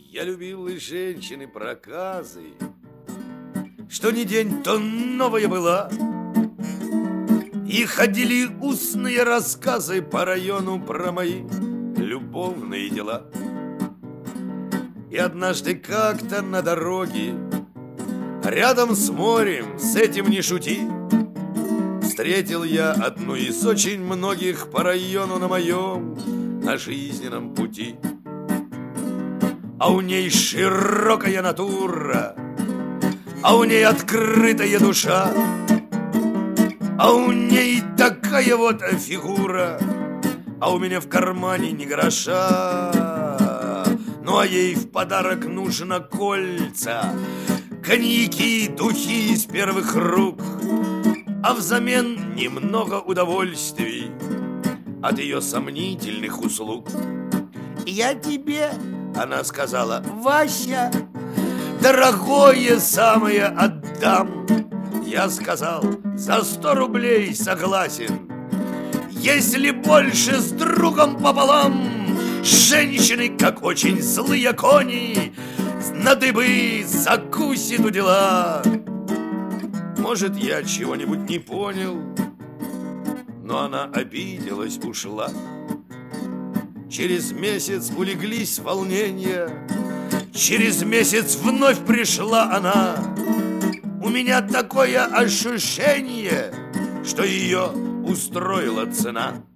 Я любил и женщины проказы, что ни день, то новая была. И ходили устные рассказы по району про мои любовные дела. И однажды как-то на дороге, рядом с морем, с этим не шути, встретил я одну из очень многих по району на моем, на жизненном пути. А у ней широкая натура, а у ней открытая душа, а у ней такая вот фигура, а у меня в кармане ни гроша. Ну а ей в подарок нужно кольца, коньяки, духи из первых рук, а взамен немного удовольствий от ее сомнительных услуг. «Я тебе, — она сказала, — Вася, дорогое самое отдам». Я сказал: за 100 рублей согласен, если больше с другом пополам. Женщины, как очень злые кони, на дыбы закусит у дела. Может, я чего-нибудь не понял, но она обиделась, ушла. Через месяц улеглись волнения, через месяц вновь пришла она. У меня такое ощущение, что ее устроила цена.